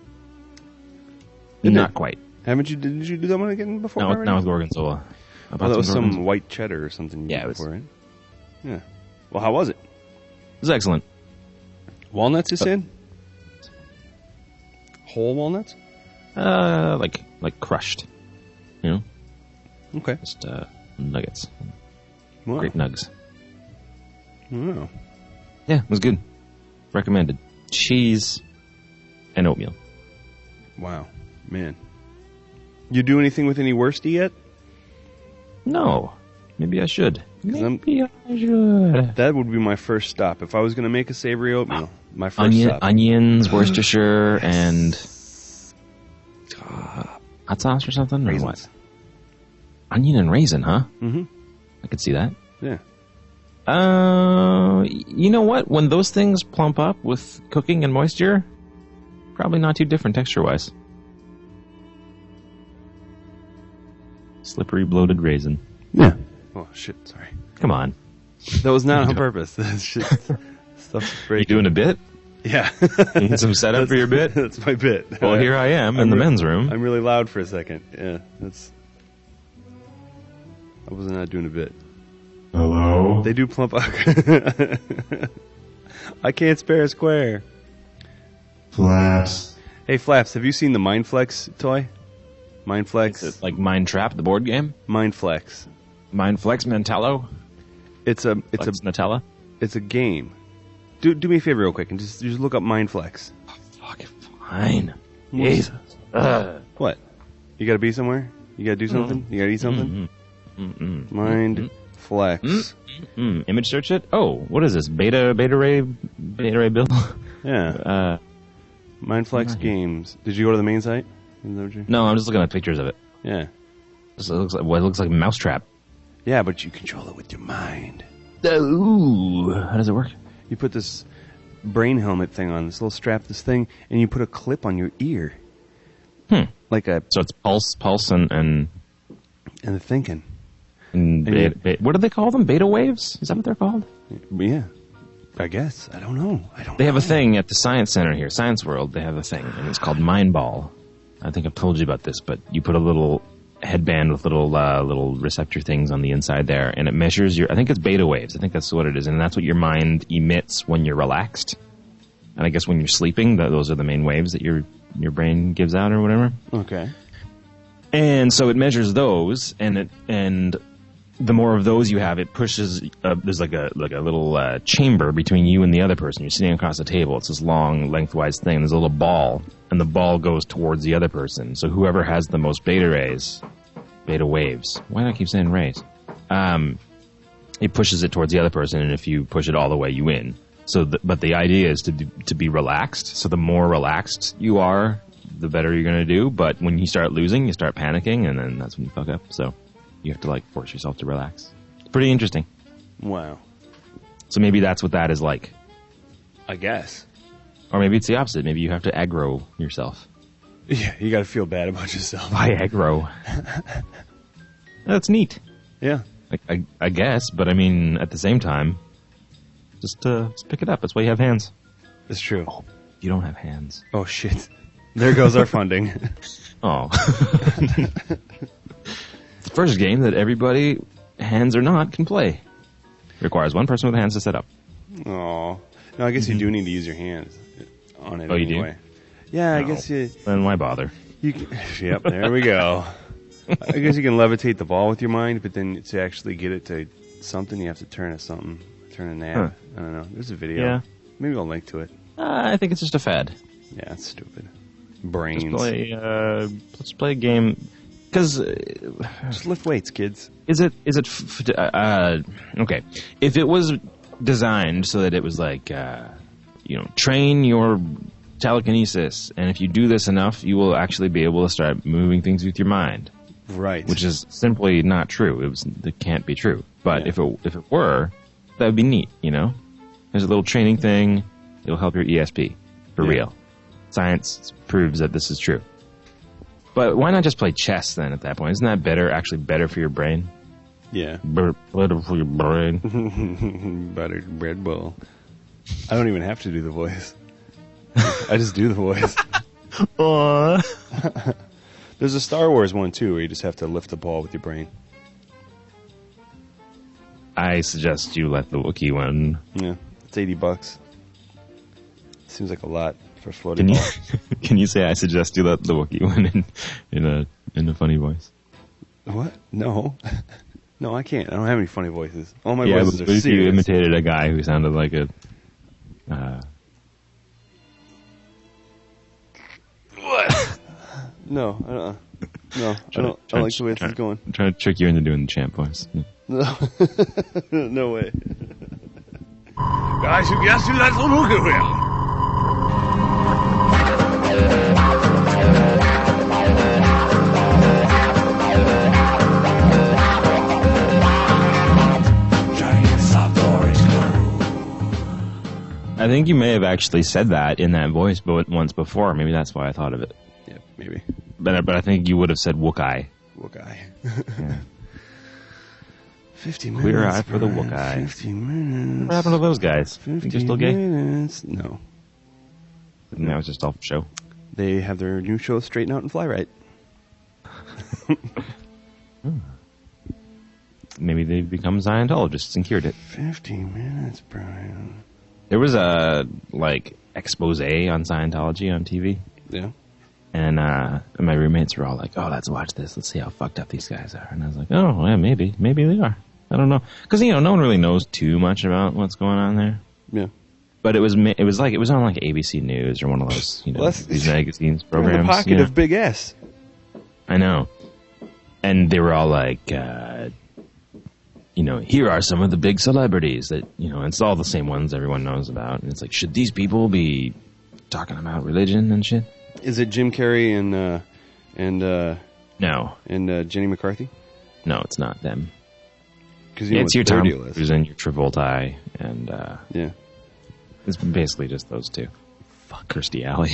Not quite. Didn't you do that one again before? No, already? not with gorgonzola. Oh, that was some white cheddar or something. Yeah, it was. before, right? Yeah. Well, how was it? It was excellent. Walnuts is in? Whole walnuts? Like crushed. You know, Okay. just nuggets, Wow. great nugs. Wow. Yeah, it was good. Recommended. Cheese and oatmeal. Wow. Man. You do anything with any worsty yet? No, maybe I should. 'Cause I'm- Maybe I should. That would be my first stop. If I was going to make a savory oatmeal, my first stop. Onions, Worcestershire, and hot sauce or something, or Raisins. what? Onion and raisin, huh? Mm-hmm. I could see that. Yeah. You know what? When those things plump up with cooking and moisture, probably not too different texture-wise. Slippery, bloated raisin. Yeah. Oh, shit. Sorry. Come on. That was not on purpose. That shit. Stuff's You breaking. doing a bit? Yeah. You need some setup for your bit? That's my bit. Well, here I am in the men's room. I'm really loud for a second. Yeah. I was not doing a bit. Hello? They do plump up. I can't spare a square. Flaps. Hey, Flaps, have you seen the Mindflex toy? Mindflex? Is it like Mind Trap, the board game? Mindflex. Mindflex Mantello? It's a Nutella? it's a game. Do me a favor real quick and just look up Mindflex. Fucking fine. Jesus. What? You gotta be somewhere? You gotta do something? You gotta eat something? Mindflex. Image search it? Oh, what is this? Beta Ray Bill? Yeah. Mindflex games. Did you go to the main site? Is that what you- No, I'm just looking at pictures of it. Yeah. It looks like Mousetrap. Yeah, but you control it with your mind. Ooh, how does it work? You put this brain helmet thing on, this little strap, this thing, and you put a clip on your ear. Like a... So it's pulse, and the thinking. What do they call them? Beta waves? Is that what they're called? Yeah. I guess. I don't know. They have a thing at the Science Center here, Science World. They have a thing, and it's called Mind Ball. I think I've told you about this, but you put a little headband with little receptor things on the inside there, and it measures your... I think it's beta waves. I think that's what it is, and that's what your mind emits when you're relaxed. And I guess when you're sleeping, those are the main waves that your brain gives out or whatever. Okay. And so it measures those, and the more of those you have, it pushes. There's like a little chamber between you and the other person. You're sitting across the table. It's this long, lengthwise thing. There's a little ball, and the ball goes towards the other person. So whoever has the most beta waves. Why do I keep saying rays? It pushes it towards the other person, and if you push it all the way, you win. But the idea is to be relaxed. So the more relaxed you are, the better you're going to do. But when you start losing, you start panicking, and then that's when you fuck up. So you have to force yourself to relax. It's pretty interesting. Wow. So maybe that's what that is like. I guess. Or maybe it's the opposite. Maybe you have to aggro yourself. Yeah, you gotta feel bad about yourself. Why aggro? That's neat. Yeah. I guess, but I mean, at the same time, just pick it up. That's why you have hands. It's true. Oh, you don't have hands. Oh, shit. There goes our funding. Oh. The first game that everybody, hands or not, can play. Requires one person with hands to set up. Oh. No, I guess you do need to use your hands on it you anyway. do? Yeah, I No. guess you... Then why bother? Yep, there we go. I guess you can levitate the ball with your mind, but then to actually get it to something, you have to turn a nav. Huh. I don't know. There's a video. Yeah. Maybe I'll link to it. I think it's just a fad. Yeah, it's stupid. Brains. Let's play a game. Because Just lift weights, kids. okay? If it was designed so that it was train your telekinesis, and if you do this enough, you will actually be able to start moving things with your mind. Right. Which is simply not true. It can't be true. But Yeah. if it were, that would be neat. There's a little training thing. It'll help your ESP for real. Science proves that this is true. But why not just play chess then? At that point, isn't that better? Actually, better for your brain. Yeah. Better for your brain. Buttered Red Bull. I don't even have to do the voice. I just do the voice. There's a Star Wars one, too, where you just have to lift the ball with your brain. I suggest you let the Wookiee one. Yeah. It's $80. Seems like a lot for a floating ball. Can you say I suggest you let the Wookiee one in a funny voice? What? No. No, I can't. I don't have any funny voices. All my Yeah, voices but are if you serious. imitated a guy who sounded like a... What? No, no, I don't like the way this is going. I'm trying to trick you into doing the champ voice. No, no way. I suggest you let the Wookiee win. I think you may have actually said that in that voice once before. Maybe that's why I thought of it. Yeah, maybe. But I think you would have said Wookiee. Wookiee. Yeah. 50 minutes. Clear eye for the Brian, Wookiee. 50 minutes. What happened to those guys? 50 Think they're still gay? minutes. No. And that was just all for show. They have their new show, Straighten Out and Fly Right. Maybe they become Scientologists and cured it. 50 minutes, Brian. There was a expose on Scientology on TV. Yeah. And my roommates were all like, "Oh, let's watch this. Let's see how fucked up these guys are." And I was like, "Oh, yeah, maybe they are. I don't know." Because no one really knows too much about what's going on there. Yeah. But it was on like ABC News or one of those these magazines programs. In the pocket of Big S. I know. And they were all like, here are some of the big celebrities that it's all the same ones everyone knows about. And it's like, should these people be talking about religion and shit? Is it Jim Carrey and No. And Jenny McCarthy? No, it's not them. Because it's your Tom Cruise and your Travolta, and yeah, it's basically just those two. Fuck Kirstie Alley.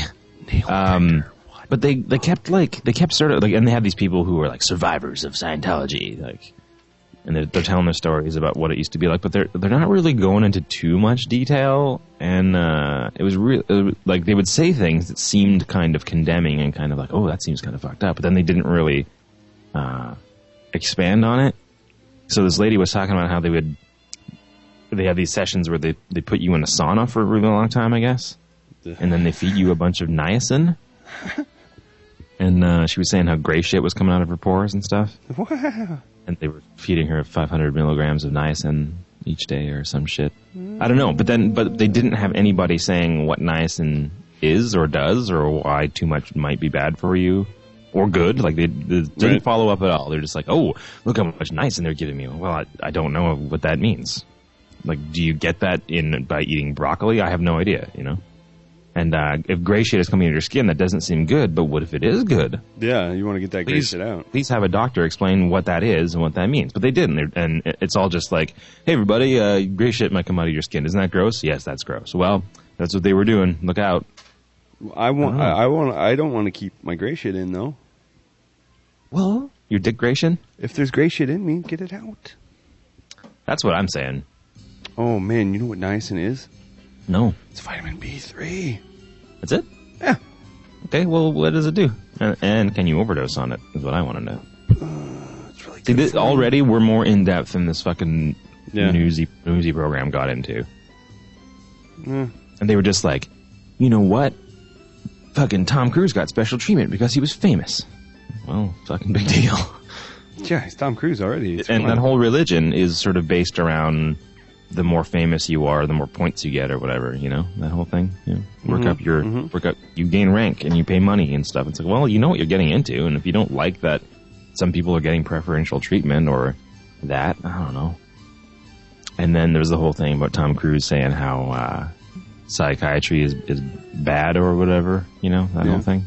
But they kept sort of and they had these people who were like survivors of Scientology, and they're telling their stories about what it used to be like, but they're not really going into too much detail, and it was like they would say things that seemed kind of condemning and kind of like, oh, that seems kind of fucked up, but then they didn't really expand on it. So this lady was talking about how they have these sessions where they put you in a sauna for a really long time, I guess, and then they feed you a bunch of niacin. And she was saying how gray shit was coming out of her pores and stuff. Wow. And they were feeding her 500 milligrams of niacin each day or some shit. I don't know. But they didn't have anybody saying what niacin is or does or why too much might be bad for you or good. Like they didn't follow up at all. They're just like, oh, look how much niacin they're giving me. Well, I don't know what that means. Like, do you get that by eating broccoli? I have no idea, And if gray shit is coming into your skin, that doesn't seem good, but what if it is good? Yeah, you want to get that gray shit out. Please have a doctor explain what that is and what that means. But they didn't, and it's all just like, hey, everybody, gray shit might come out of your skin. Isn't that gross? Yes, that's gross. Well, that's what they were doing. Look out. I don't want to keep my gray shit in, though. Well, your dick gration? If there's gray shit in me, get it out. That's what I'm saying. Oh, man, you know what niacin is? No. It's vitamin B3. That's it? Yeah. Okay, well, what does it do? And can you overdose on it, is what I want to know. It's really good. Already we're more in-depth than this fucking newsy program got into. Yeah. And they were just like, you know what? Fucking Tom Cruise got special treatment because he was famous. Well, fucking big deal. Yeah, he's Tom Cruise already. And that whole religion is sort of based around the more famous you are, the more points you get or whatever, that whole thing. Work up you gain rank and you pay money and stuff. It's like, well, you know what you're getting into, and if you don't like that some people are getting preferential treatment or that, I don't know. And then there's the whole thing about Tom Cruise saying how psychiatry is bad or whatever, that whole thing.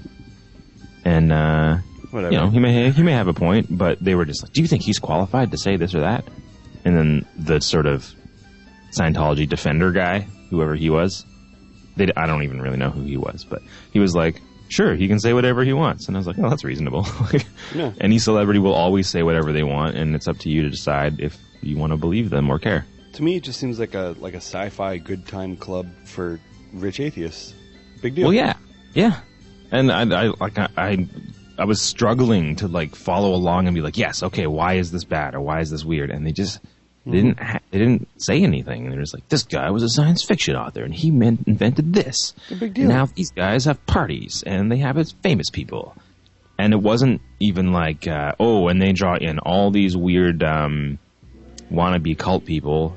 And whatever. He may have a point, but they were just like, do you think he's qualified to say this or that? And then the sort of Scientology defender guy, whoever he was, I don't even really know who he was, but he was like, sure, he can say whatever he wants. And I was like, oh, that's reasonable. Yeah. Any celebrity will always say whatever they want, and it's up to you to decide if you want to believe them or care. To me, it just seems like a sci-fi good time club for rich atheists. Big deal. Well, yeah. And I was struggling to follow along and be like, yes, okay, why is this bad or why is this weird? And they just they didn't say anything. They're just like, this guy was a science fiction author and he invented this. A big deal. Now these guys have parties and they have famous people. And it wasn't even like, and they draw in all these weird wannabe cult people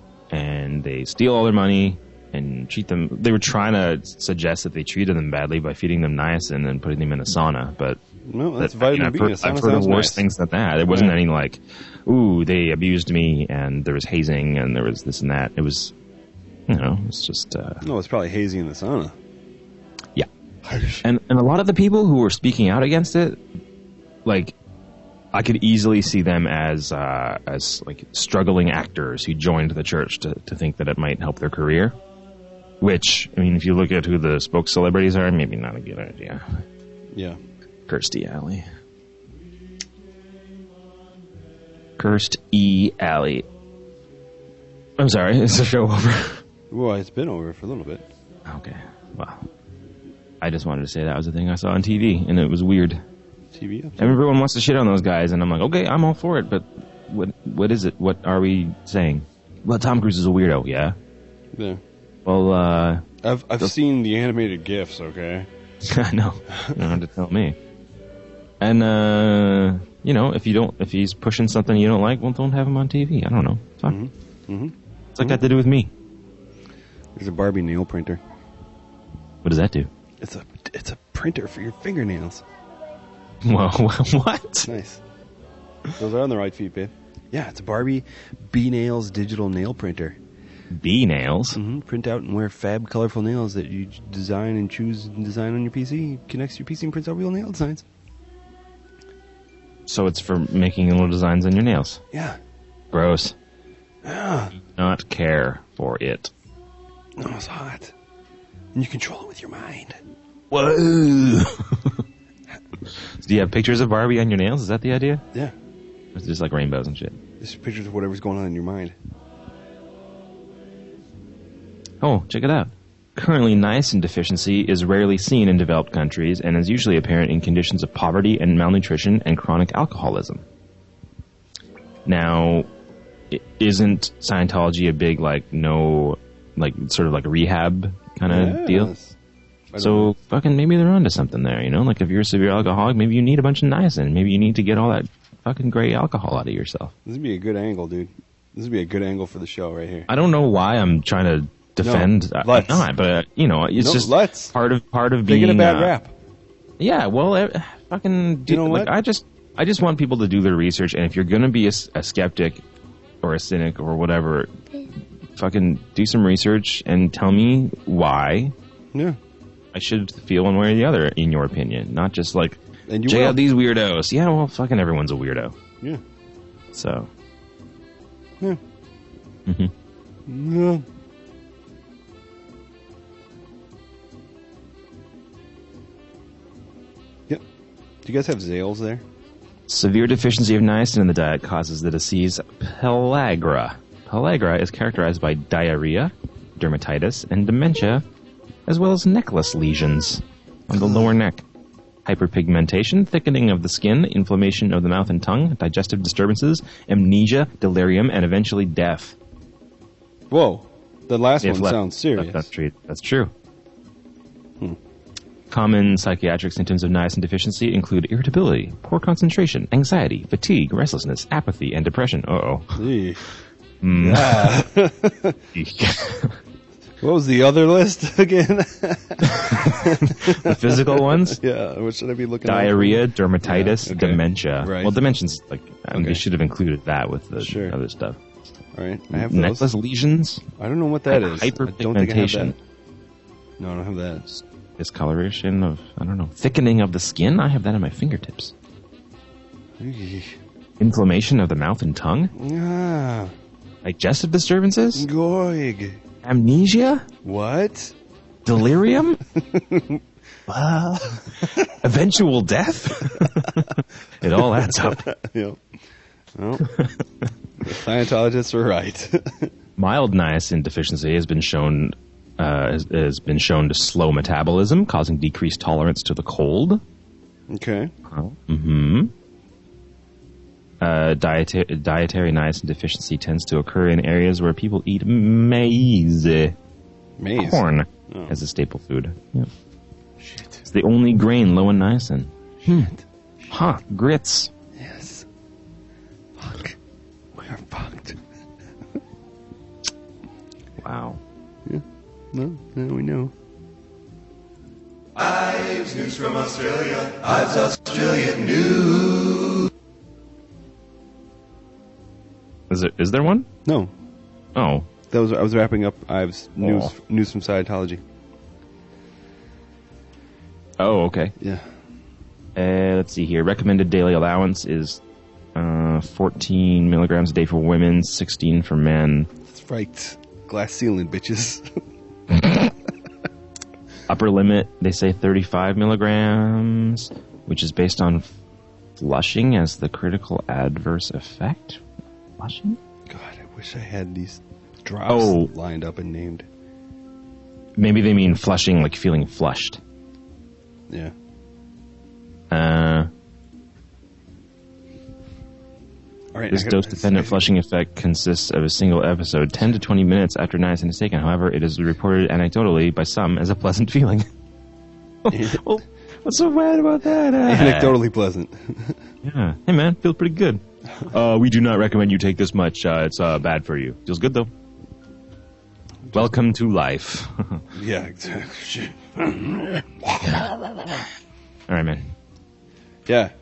and they steal all their money and treat them. They were trying to suggest that they treated them badly by feeding them niacin and putting them in a sauna, but no, that's vitamin B. I've heard of worse things than that. It wasn't any like, ooh, they abused me and there was hazing and there was this and that. It was, it's just. No, it's probably hazing in the sauna. Yeah, and a lot of the people who were speaking out against it, I could easily see them as struggling actors who joined the church to think that it might help their career. Which, if you look at who the spoke celebrities are, maybe not a good idea. Yeah. Kirstie Alley. Kirstie Alley. I'm sorry, is the show over? Well, it's been over for a little bit. Okay, well. I just wanted to say that was a thing I saw on TV, and it was weird. TV? Everyone wants to shit on those guys, and I'm like, okay, I'm all for it, but what is it? What are we saying? Well, Tom Cruise is a weirdo, yeah? Yeah. Well, I've seen the animated GIFs. Okay. I know. You don't have to tell me. And if he's pushing something you don't like, well, don't have him on TV. I don't know. It's fine. What's that got to do with me? There's a Barbie nail printer. What does that do? It's a printer for your fingernails. Well, what? Nice. Those are on the right feet, babe. Yeah, it's a Barbie B-Nails digital nail printer. B-Nails? Mm-hmm. Print out and wear fab, colorful nails that you design and choose and design on your PC. Connects to your PC and prints out real nail designs. So it's for making little designs on your nails. Yeah. Gross. Yeah. Not care for it. No, it's hot. And you control it with your mind. Whoa. Do you have pictures of Barbie on your nails? Is that the idea? Yeah. Or is it just like rainbows and shit? Just pictures of whatever's going on in your mind. Oh, check it out. Currently, niacin deficiency is rarely seen in developed countries and is usually apparent in conditions of poverty and malnutrition and chronic alcoholism. Now, isn't Scientology a big, sort of like rehab kind of deal? So, fucking maybe they're onto something there, you know? Like, if you're a severe alcoholic, maybe you need a bunch of niacin. Maybe you need to get all that fucking gray alcohol out of yourself. This would be a good angle, dude. This would be a good angle for the show right here. I don't know why I'm trying to defend. No, let's. Not, but it's just let's. part of being. They get a bad rap. Yeah, well, fucking. You know what? I just want people to do their research, and if you're gonna be a skeptic or a cynic or whatever, fucking do some research and tell me why. Yeah. I should feel one way or the other, in your opinion, not just like and you check will. out these weirdos. Yeah, well, fucking everyone's a weirdo. Yeah. So. Yeah. Mm-hmm. Yeah. Yep. Do you guys have Zales there? Severe deficiency of niacin in the diet causes the disease pellagra. Pellagra is characterized by diarrhea, dermatitis, and dementia, as well as necklace lesions on the lower neck. Hyperpigmentation, thickening of the skin, inflammation of the mouth and tongue, digestive disturbances, amnesia, delirium, and eventually death. Whoa. The last one sounds serious. That's true. Common psychiatric symptoms of niacin deficiency include irritability, poor concentration, anxiety, fatigue, restlessness, apathy, and depression. Uh-oh. Yeah. What was the other list again? The physical ones? Yeah, what should I be looking Diarrhea, dermatitis, dementia. Right. Well, dementia's they should have included that with the other stuff. All right, I have those. Necklace lesions? I don't know what that is. Hyperpigmentation. No, I don't have that. Discoloration of, thickening of the skin? I have that on my fingertips. Inflammation of the mouth and tongue? Ah. Digestive disturbances? Goig. Amnesia? What? Delirium? Eventual death? It all adds up. Yep. Well, the Scientologists are right. Mild niacin deficiency has been shown to slow metabolism, causing decreased tolerance to the cold. Okay. Mm-hmm. Dietary niacin deficiency tends to occur in areas where people eat maize. Corn as a staple food. Yep. Shit. It's the only grain low in niacin. Shit. Grits. Yes. Fuck. We are fucked. Wow. Yeah. No, we know. Ives News from Australia. Ives Australian News. Is there one? No. Oh. I was wrapping up Ives news from Scientology. Oh, okay. Yeah. Let's see here. Recommended daily allowance is 14 milligrams a day for women, 16 for men. That's right. Glass ceiling, bitches. Upper limit, they say 35 milligrams, which is based on flushing as the critical adverse effect. Flushing? God, I wish I had these drops lined up and named. Maybe they mean flushing, like feeling flushed. Yeah. Right, This dose-dependent flushing effect consists of a single episode, 10 to 20 minutes after niacin is taken. However, it is reported anecdotally by some as a pleasant feeling. Well, what's so bad about that? Anecdotally pleasant. Yeah. Hey, man, feels pretty good. We do not recommend you take this much. It's bad for you. Feels good, though. Welcome to life. Yeah, exactly. All right, man. Yeah.